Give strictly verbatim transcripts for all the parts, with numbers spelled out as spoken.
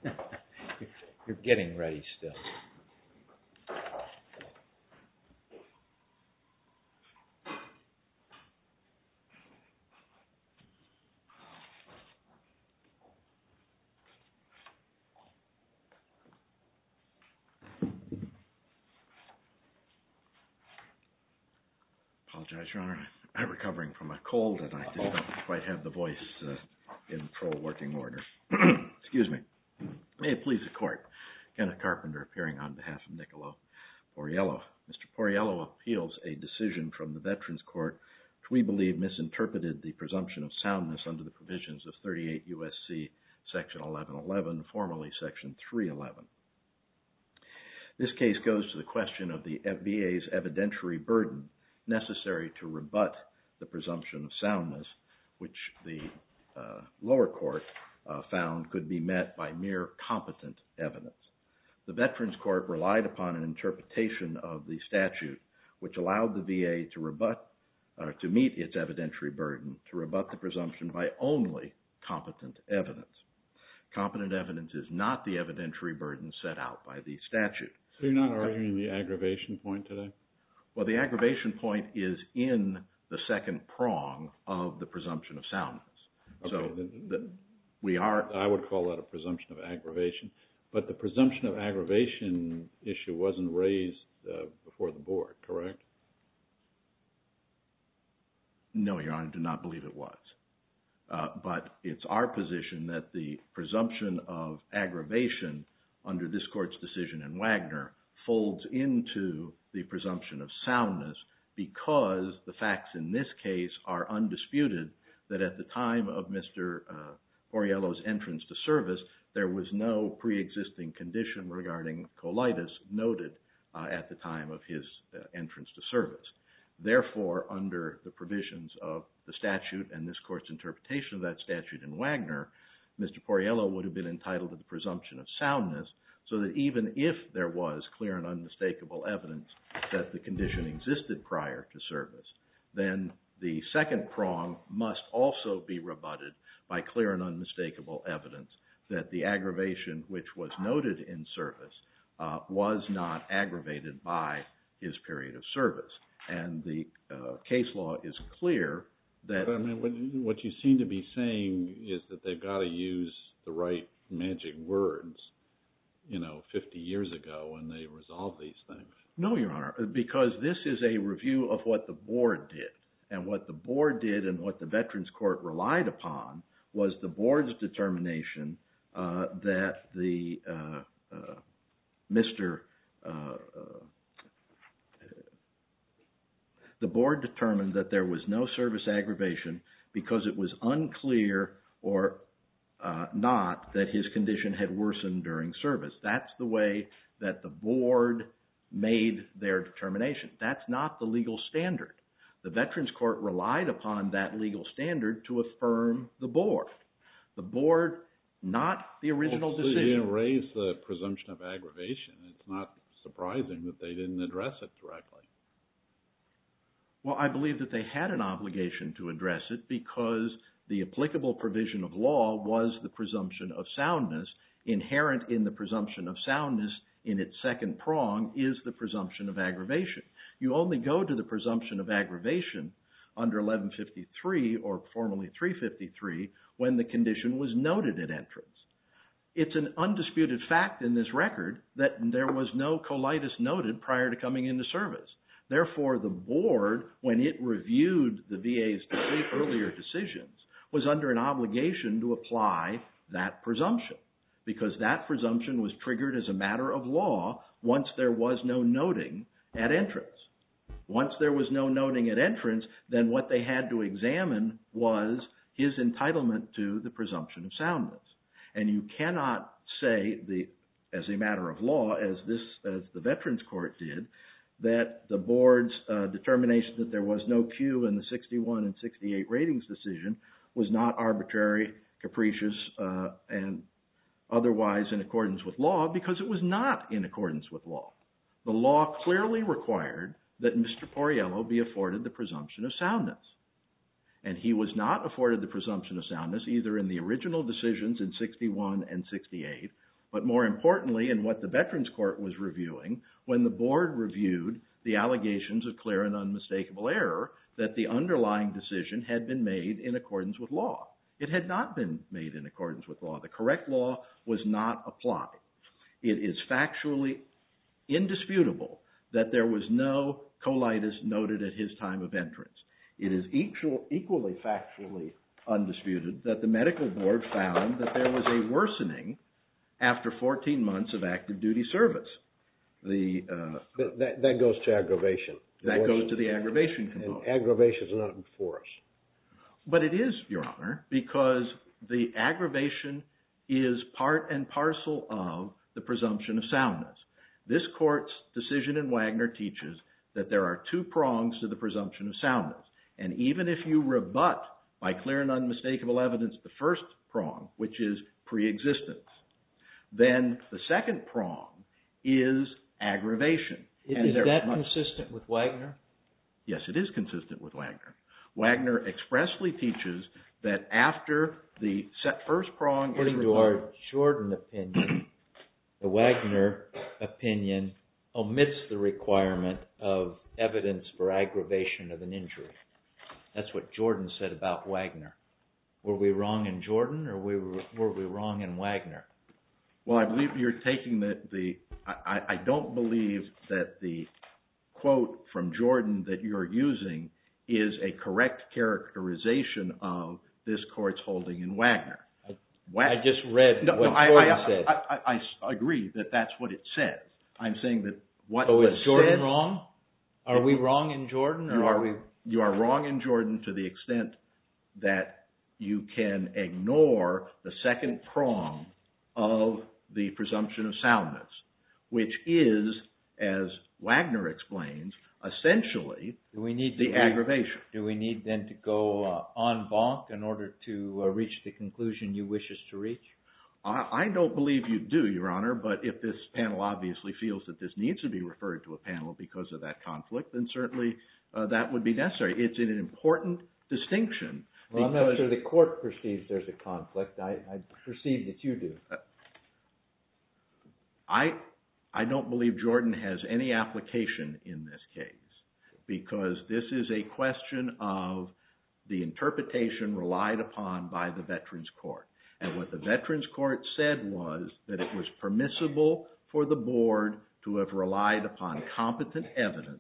You're getting ready still. Apologize, Your Honor. I'm recovering from a cold, and I just don't quite have the voice uh, in full working order. Excuse me. May it please the Court. Kenneth Carpenter appearing on behalf of Niccolo Porriello. Mister Porriello appeals a decision from the Veterans Court which we believe misinterpreted the presumption of soundness under the provisions of thirty-eight U S C Section eleven eleven, formerly Section three eleven. This case goes to the question of the V A's evidentiary burden necessary to rebut the presumption of soundness, which the uh, lower court uh, found could be met by mere competent evidence. The Veterans Court relied upon an interpretation of the statute which allowed the V A to rebut, uh, to meet its evidentiary burden, to rebut the presumption by only competent evidence. Competent evidence is not the evidentiary burden set out by the statute. So you're not arguing the aggravation point today? Well, the aggravation point is in the second prong of the presumption of soundness. Okay. So the, the, we are... I would call that a presumption of aggravation. But the presumption of aggravation issue wasn't raised uh, before the board, correct? No, Your Honor, I do not believe it was. Uh, but it's our position that the presumption of aggravation under this court's decision in Wagner folds into the presumption of soundness because the facts in this case are undisputed that at the time of Mister Uh, Porriello's entrance to service, there was no pre-existing condition regarding colitis noted uh, at the time of his uh, entrance to service. Therefore, under the provisions of the statute and this court's interpretation of that statute in Wagner, Mister Porriello would have been entitled to the presumption of soundness so that even if there was clear and unmistakable evidence that the condition existed prior to service, then the second prong must also be rebutted by clear and unmistakable evidence that the aggravation which was noted in service uh, was not aggravated by his period of service. And the uh, case law is clear that... But, I mean, what, what you seem to be saying is that they've got to use the right magic words, you know, fifty years ago when they resolved these things. No, Your Honor, because this is a review of what the board did. And what the board did and what the Veterans Court relied upon was the board's determination uh, that the uh, uh, Mister Uh, uh, the board determined that there was no service aggravation because it was unclear or uh, not that his condition had worsened during service. That's the way that the board made their determination. That's not the legal standard. The Veterans Court relied upon that legal standard to affirm the board. The board, not the original well, so decision. You didn't raise the presumption of aggravation. It's not surprising that they didn't address it directly. Well, I believe that they had an obligation to address it because the applicable provision of law was the presumption of soundness. Inherent in the presumption of soundness in its second prong is the presumption of aggravation. You only go to the presumption of aggravation under eleven fifty-three or formerly three fifty-three when the condition was noted at entrance. It's an undisputed fact in this record that there was no colitis noted prior to coming into service. Therefore, the board, when it reviewed the V A's earlier decisions, was under an obligation to apply that presumption because that presumption was triggered as a matter of law once there was no noting at entrance. Once there was no noting at entrance, then what they had to examine was his entitlement to the presumption of soundness. And you cannot say, the, as a matter of law, as this, as the Veterans Court did, that the board's uh, determination that there was no Q in the sixty-one and sixty-eight ratings decision was not arbitrary, capricious, uh, and otherwise in accordance with law because it was not in accordance with law. The law clearly required that Mister Porriello be afforded the presumption of soundness. And he was not afforded the presumption of soundness either in the original decisions in sixty-one and sixty-eight but more importantly, in what the Veterans Court was reviewing, when the board reviewed the allegations of clear and unmistakable error, that the underlying decision had been made in accordance with law. It had not been made in accordance with law. The correct law was not applied. It is factually indisputable that there was no colitis noted at his time of entrance. It is equal, equally factually undisputed that the medical board found that there was a worsening after fourteen months of active duty service. The uh, that, that, that goes to aggravation. That goes to the aggravation component. And aggravation is not before us. But it is, Your Honor, because the aggravation is part and parcel of the presumption of soundness. This court's decision in Wagner teaches that there are two prongs to the presumption of soundness. And even if you rebut by clear and unmistakable evidence the first prong, which is preexistence, then the second prong is aggravation. Is and that much, consistent with Wagner? Yes, it is consistent with Wagner. Wagner expressly teaches that after the set first prong is according to our Jordan opinion, the Wagner opinion omits the requirement of evidence for aggravation of an injury. That's what Jordan said about Wagner. Were we wrong in Jordan, or were we, were we wrong in Wagner? Well, I believe you're taking the, the I, I don't believe that the quote from Jordan that you're using is a correct characterization of this court's holding in Wagner. I, Wa- I just read no, what no, Jordan I, I, said. I, I, I agree that that's what it says. I'm saying that what so was is Jordan said, wrong? Are we wrong in Jordan, or you are, are we? You are wrong in Jordan to the extent that you can ignore the second prong of the presumption of soundness, which is, as Wagner explains, essentially do we need the to aggravation. Read, do we need then to go uh, en banc in order to uh, reach the conclusion you wish us to reach? I, I don't believe you do, Your Honor, but if this panel obviously feels that this needs to be referred to a panel because of that conflict, then certainly uh, that would be necessary. It's an important distinction. Well, I'm not sure the court perceives there's a conflict. I, I perceive that you do. Uh, I I don't believe Jordan has any application in this case because this is a question of the interpretation relied upon by the Veterans Court. And what the Veterans Court said was that it was permissible for the board to have relied upon competent evidence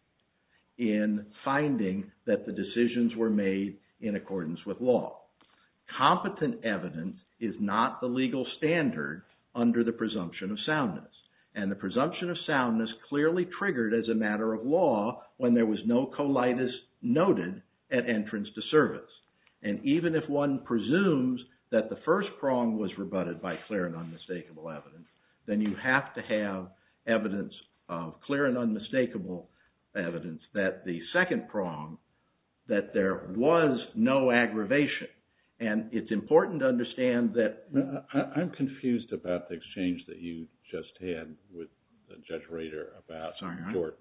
in finding that the decisions were made in accordance with law. Competent evidence is not the legal standard under the presumption of soundness. And the presumption of soundness clearly triggered as a matter of law when there was no colitis noted at entrance to service. And even if one presumes that the first prong was rebutted by clear and unmistakable evidence, then you have to have evidence of clear and unmistakable evidence that the second prong, that there was no aggravation. And it's important to understand that... I, I'm confused about the exchange that you just had with Judge Rader about Sorry, Jordan.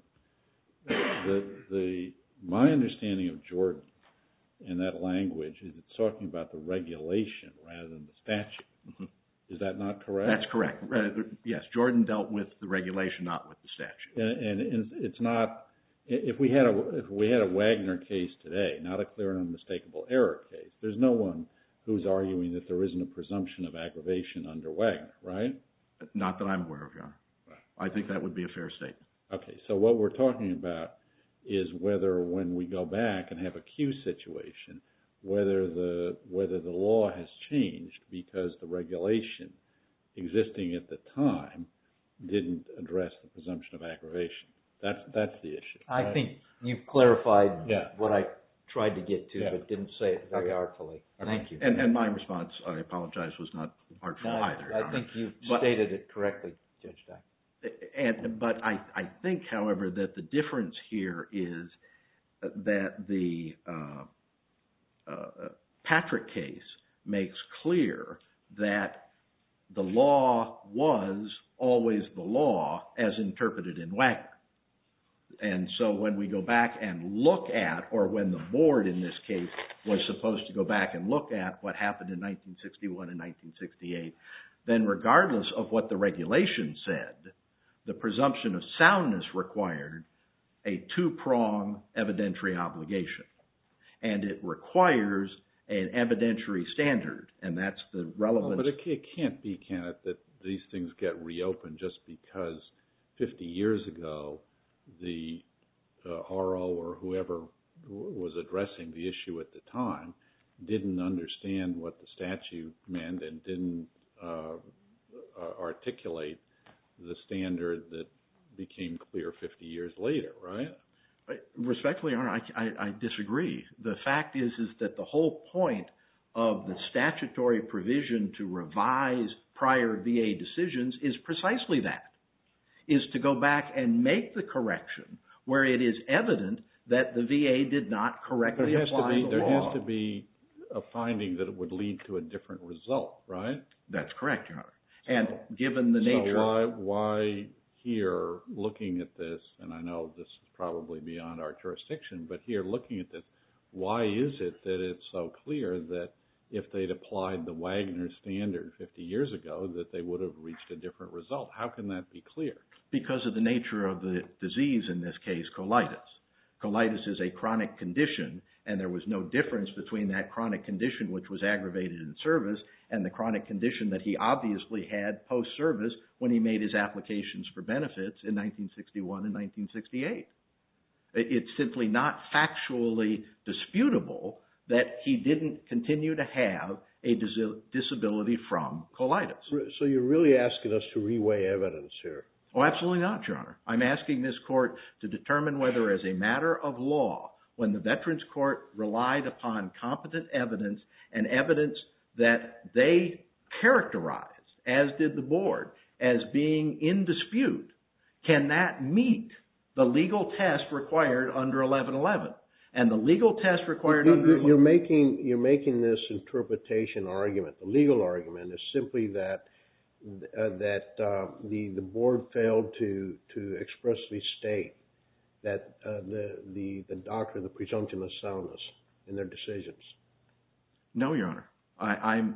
The, the, my understanding of Jordan in that language is it's talking about the regulation rather than the statute. Mm-hmm. Is that not correct? That's correct. Uh, yes, Jordan dealt with the regulation, not with the statute. And, and it's not... If we had a if we had a Wagner case today, not a clear and unmistakable error case, there's no one who's arguing that there isn't a presumption of aggravation under Wagner, right? Not that I'm aware of, Your Honor. Right. I think that would be a fair statement. Okay, so what we're talking about is whether when we go back and have a Q situation, whether the whether the law has changed because the regulation existing at the time didn't address the presumption of aggravation. That's that's the issue. I right? think you've clarified yeah. what I tried to get to, yeah. but didn't say it very okay. artfully. Okay. Thank you. And, and my response, I apologize, was not artful no, either. I think you but, stated it correctly, Judge Dyke. And, but I, I think, however, that the difference here is that the uh, uh, Patrick case makes clear that the law was always the law as interpreted in Wagner. And so when we go back and look at, or when the board in this case was supposed to go back and look at what happened in nineteen sixty-one and nineteen sixty-eight, then regardless of what the regulation said, the presumption of soundness required a two-prong evidentiary obligation. And it requires an evidentiary standard, and that's the relevant... Well, but it, it can't be, can it, that these things get reopened just because fifty years ago the uh, R O or whoever was addressing the issue at the time didn't understand what the statute meant and didn't uh, uh, articulate the standard that became clear fifty years later, right? Respectfully, Your Honor, I, I, I disagree. The fact is, is that the whole point of the statutory provision to revise prior V A decisions is precisely that, is to go back and make the correction where it is evident that the V A did not correctly there has apply to be, the there law. has to be a finding that it would lead to a different result, right? That's correct, Your Honor. And so, given the nature... So why, why here, looking at this, and I know this is probably beyond our jurisdiction, but here, looking at this, why is it that it's so clear that if they'd applied the Wagner standard fifty years ago, that they would have reached a different result? How can that be clear? Because of the nature of the disease, in this case, colitis. Colitis is a chronic condition, and there was no difference between that chronic condition, which was aggravated in service, and the chronic condition that he obviously had post-service when he made his applications for benefits in nineteen sixty-one and nineteen sixty-eight. It's simply not factually disputable that he didn't continue to have a dis- disability from colitis. So you're really asking us to reweigh evidence here? Oh, absolutely not, Your Honor. I'm asking this court to determine whether, as a matter of law, when the Veterans Court relied upon competent evidence and evidence that they characterized, as did the board, as being in dispute, can that meet the legal test required under eleven eleven? And the legal test required you're, under... You're making, you're making this interpretation argument. The legal argument is simply that uh, that uh, the, the board failed to, to expressly state that uh, the, the, the doctrine, the presumption of soundness in their decisions. No, Your Honor. I, I'm...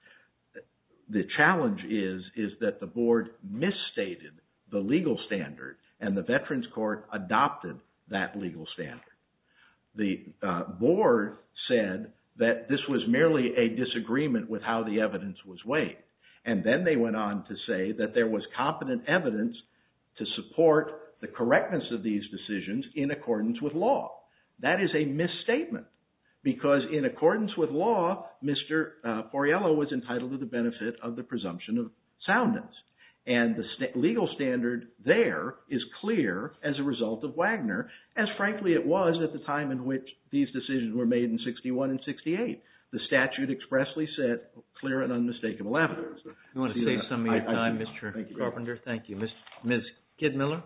The challenge is, is that the board misstated the legal standard, and the Veterans Court adopted that legal standard. The uh, board said that this was merely a disagreement with how the evidence was weighed. And then they went on to say that there was competent evidence to support the correctness of these decisions in accordance with law. That is a misstatement, because in accordance with law, Mister Uh, Poriello was entitled to the benefit of the presumption of soundness. And the st- legal standard there is clear as a result of Wagner, as frankly it was at the time in which these decisions were made in sixty-one and sixty-eight. The statute expressly said clear and unmistakable evidence. You want to See, save uh, some of your I, time, I, Mister Thank you, Carpenter? Thank you. Miz Miz Kidmiller?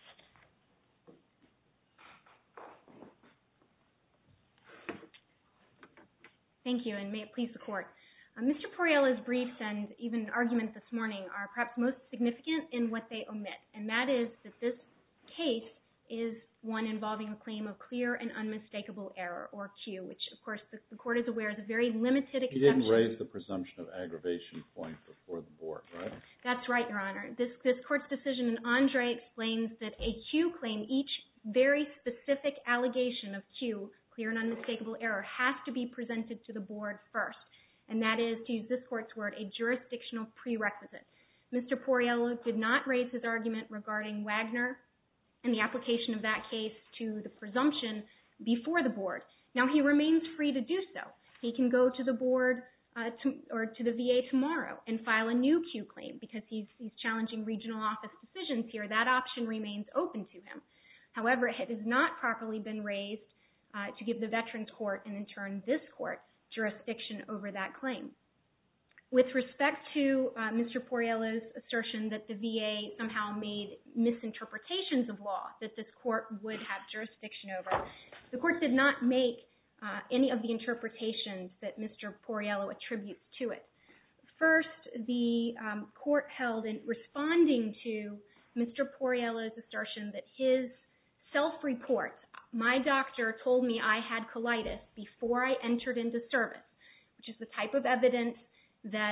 Thank you, and may it please the Court. Uh, Mister Poriello's briefs and even argument this morning are perhaps most significant in what they omit, and that is that this case is one involving a claim of clear and unmistakable error, or Q, which, of course, the, the Court is aware is a very limited exception. He didn't raise the presumption of aggravation point before the board, right? That's right, Your Honor. This, this Court's decision in Andre explains that a Q claim, each very specific allegation of Q, clear and unmistakable error, has to be presented to the board first. And that is, to use this Court's word, a jurisdictional prerequisite. Mister Poriello did not raise his argument regarding Wagner and the application of that case to the presumption before the board. Now, he remains free to do so. He can go to the board uh, to, or to the V A tomorrow and file a new Q claim because he's, he's challenging regional office decisions here. That option remains open to him. However, it has not properly been raised uh, to give the Veterans Court and, in turn, this Court jurisdiction over that claim. With respect to uh, Mister Poriello's assertion that the V A somehow made misinterpretations of law that this Court would have jurisdiction over, the Court did not make uh, any of the interpretations that Mister Poriello attributes to it. First, the um, Court held in responding to Mister Poriello's assertion that his self-report, my doctor told me I had colitis before I entered into service, which is the type of evidence that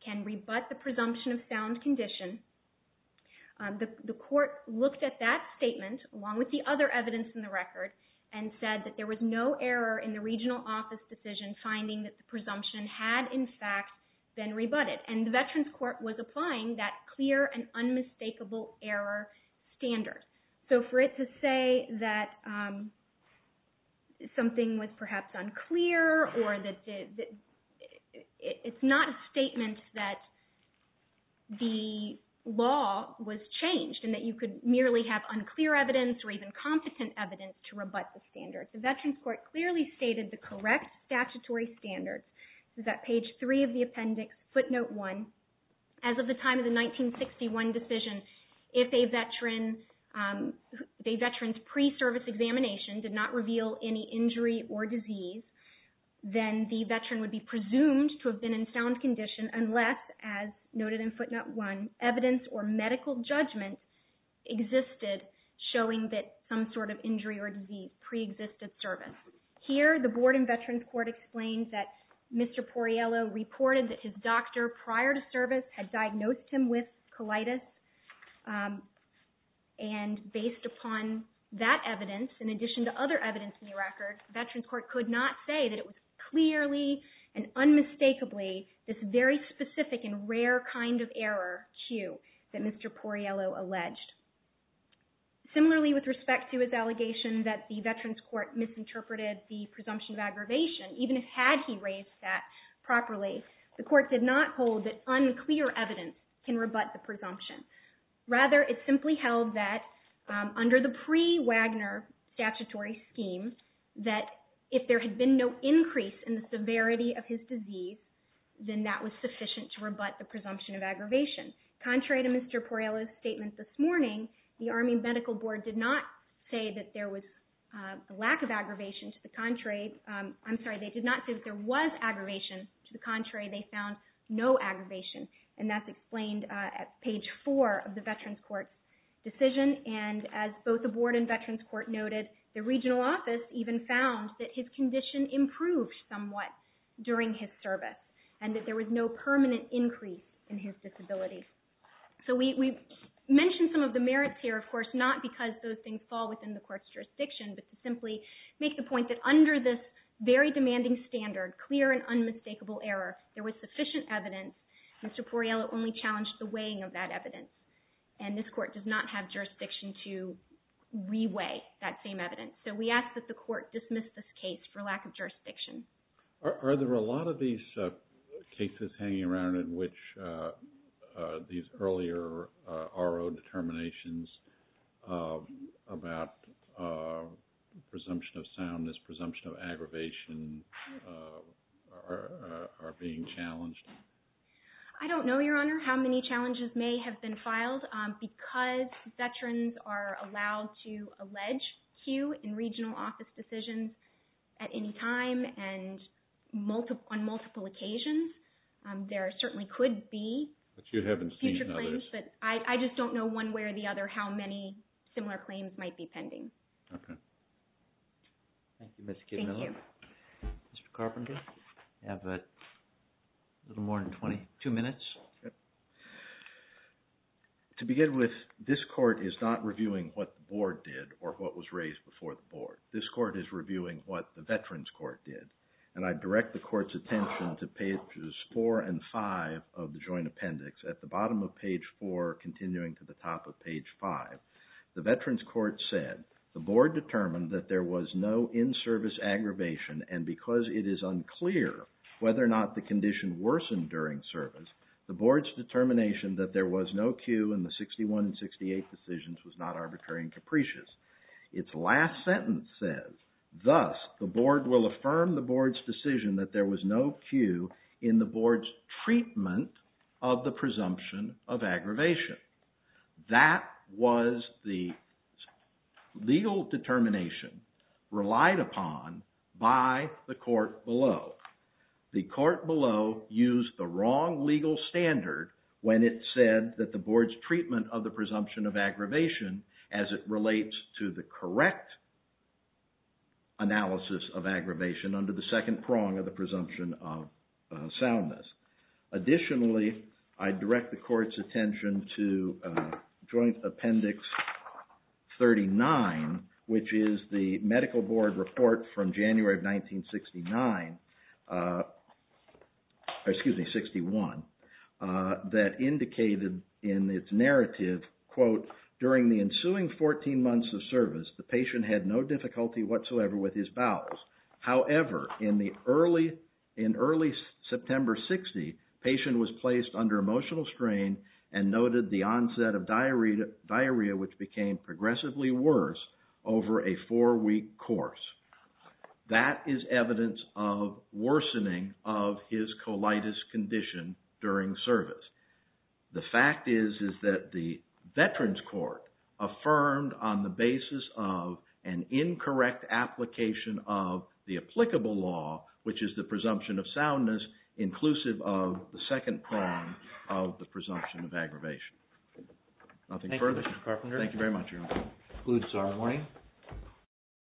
can rebut the presumption of sound condition. Um, the, the court looked at that statement along with the other evidence in the record and said that there was no error in the regional office decision finding that the presumption had in fact been rebutted. And the Veterans Court was applying that clear and unmistakable error standard. So for it to say that um, something was perhaps unclear or that, the, that it, it's not a statement that the law was changed and that you could merely have unclear evidence or even competent evidence to rebut the standard. The Veterans Court clearly stated the correct statutory standards. This is at page three of the appendix, footnote one. As of the time of the nineteen sixty-one decision, if a veteran, um, a veteran's pre-service examination did not reveal any injury or disease, then the veteran would be presumed to have been in sound condition unless, as noted in footnote one, evidence or medical judgment existed showing that some sort of injury or disease pre-existed service. Here, the Board and Veterans Court explained that Mister Poriello reported that his doctor prior to service had diagnosed him with colitis, um, and based upon that evidence, in addition to other evidence in the record, the Veterans Court could not say that it was clearly and unmistakably this very specific and rare kind of error, Q, that Mister Poriello alleged. Similarly, with respect to his allegation that the Veterans Court misinterpreted the presumption of aggravation, even if had he raised that properly, the court did not hold that unclear evidence can rebut the presumption. Rather, it simply held that um, under the pre-Wagner statutory scheme, that if there had been no increase in the severity of his disease, then that was sufficient to rebut the presumption of aggravation. Contrary to Mister Poriello's statement this morning, the Army Medical Board did not say that there was uh, a lack of aggravation. To the contrary, um, I'm sorry, they did not say that there was aggravation. To the contrary, they found no aggravation, and that's explained uh, at page four of the Veterans Court's decision. And as both the Board and Veterans Court noted, the regional office even found that his condition improved somewhat during his service and that there was no permanent increase in his disability. So we, we mentioned some of the merits here, of course, not because those things fall within the court's jurisdiction, but to simply make the point that under this very demanding standard, clear and unmistakable error, there was sufficient evidence. Mister Poriello only challenged the weighing of that evidence, and this court does not have jurisdiction to reweigh that same evidence. So we ask that the court dismiss this case for lack of jurisdiction. Are, are there a lot of these uh, cases hanging around in which uh, uh, these earlier uh, R O determinations uh, about uh, presumption of soundness, presumption of aggravation uh, are, uh, are being challenged? I don't know, Your Honor, how many challenges may have been filed um, because veterans are allowed to allege Q in regional office decisions at any time and multi- on multiple occasions. Um, there certainly could be but you haven't future seen claims, others. but I, I just don't know one way or the other how many similar claims might be pending. Okay. Thank you, Miz Thank Kidmiller. you. Mister Carpenter, you have a little more than twenty-two minutes. Yep. To begin with, this court is not reviewing what the board did or what was raised before the board. This court is reviewing what the Veterans Court did. And I direct the court's attention to pages four and five of the joint appendix. At the bottom of page four, continuing to the top of page five, the Veterans Court said, the board determined that there was no in-service aggravation, and because it is unclear whether or not the condition worsened during service, the board's determination that there was no Q in the sixty-one and sixty-eight decisions was not arbitrary and capricious. Its last sentence says, thus, the board will affirm the board's decision that there was no Q in the board's treatment of the presumption of aggravation. That was the legal determination relied upon by the court below. The court below used the wrong legal standard when it said that the board's treatment of the presumption of aggravation as it relates to the correct analysis of aggravation under the second prong of the presumption of uh, soundness. Additionally, I direct the Court's attention to uh, Joint Appendix thirty-nine, which is the Medical Board report from January of nineteen sixty-nine, uh, or excuse me, sixty-one, uh, that indicated in its narrative, quote, during the ensuing fourteen months of service, the patient had no difficulty whatsoever with his bowels. However, in the early in early September sixty, patient was placed under emotional strain and noted the onset of diarrhea, diarrhea which became progressively worse over a four-week course. That is evidence of worsening of his colitis condition during service. The fact is, is that the Veterans Court affirmed on the basis of an incorrect application of the applicable law, which is the presumption of soundness, inclusive of the second prong of the presumption of aggravation. Nothing Thank further? you, Mister Carpenter. Thank you very much, Your Honor. Concludes our morning.